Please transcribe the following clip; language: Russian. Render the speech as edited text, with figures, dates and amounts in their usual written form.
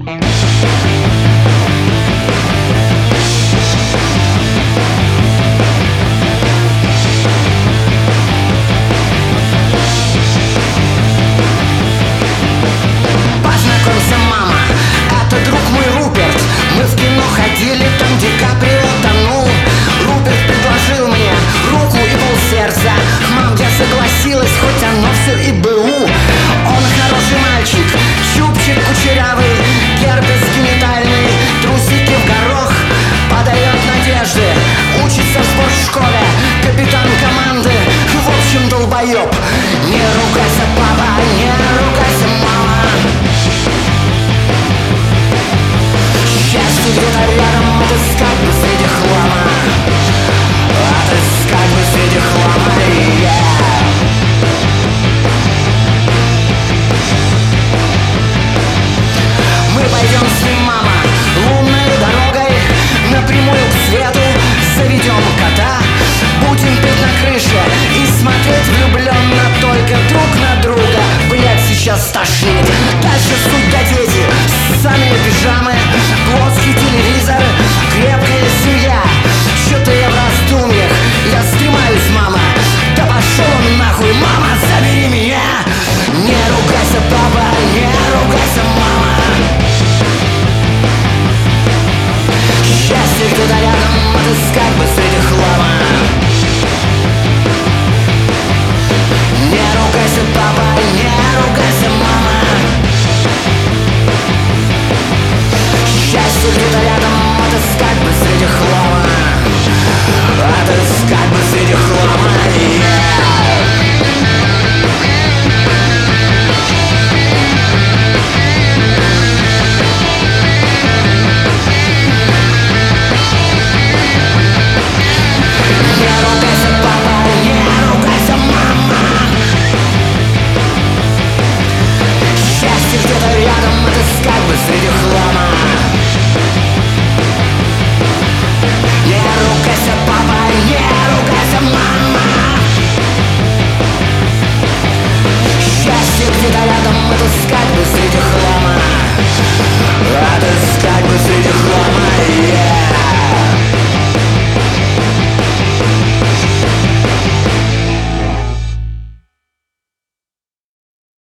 Познакомься, мама, это друг мой Руперт. Мы в кино ходили, там Ди Каприо тонул. Руперт предложил мне руку и полсердца. Мам, я согласилась, хоть оно все и БУ. Он хороший мальчик, чубчик кучерявый,